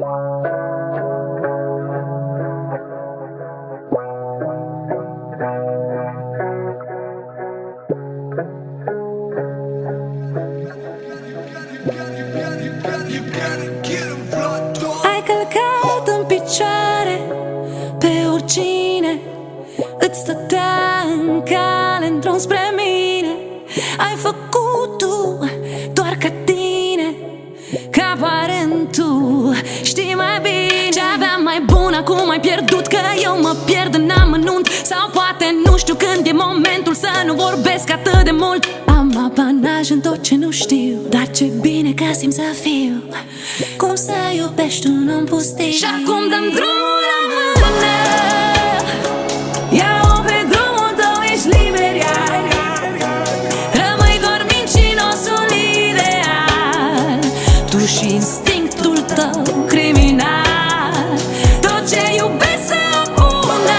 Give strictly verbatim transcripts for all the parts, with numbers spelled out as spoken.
Ai călcat în picioare pe oricine îți stătea în cale în drum spre mine. Ai făcut tu doar ca tine, ca aparent tu știi mai bine ce aveam mai bun, acum ai pierdut, că eu mă pierd în amănunt. Sau poate nu știu când e momentul să nu vorbesc atât de mult. Am apanaj în tot ce nu știu, dar ce bine că simt să fiu cum să iubești un om pustiu. Și acum dăm drumul la mână, ia-o pe drumul tău, ești liber iar. Rămâi doar mincinosul ideal, tu și instinctul tău criminal. Tot ce iubesc să apună,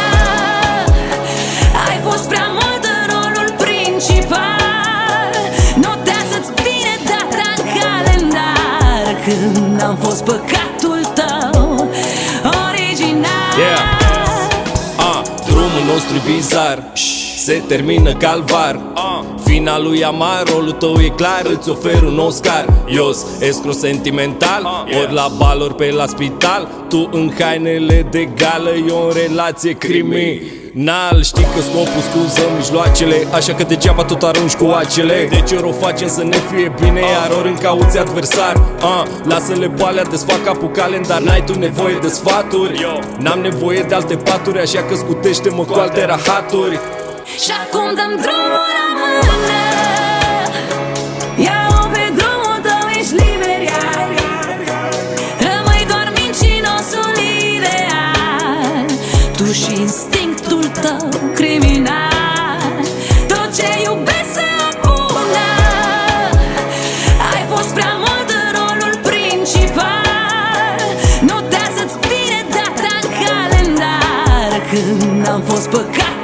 ai fost prea mult în rolul principal. Notează-ți bine data în calendar, când am fost păcatul tău original. Yeah. Ah, drumul nostru e bizar, se termină calvar. Finalul e amar, rolul tău e clar, îți ofer un Oscar. Ios, escro sentimental, ori la bal, ori pe la spital. Tu în hainele de gală, eu în relație criminal. Știi că scopul scuză mijloacele, așa că degeaba tot arunci cu acele. Deci ori o facem să ne fie bine, iar ori încauți adversar. ah, Lasă-le boalea, desfac capul calendar. N-ai tu nevoie de sfaturi, n-am nevoie de alte paturi, așa că scutește-mă cu alte rahaturi. Și acum dăm drumul la mână, ia-o pe drumul tău, ești liber iar. Rămâi doar mincinosul ideal, tu și instinctul tău criminal. Tot ce iubesc să apună, ai fost prea mult în rolul principal. Notează-ți bine data în calendar, când am fost păcat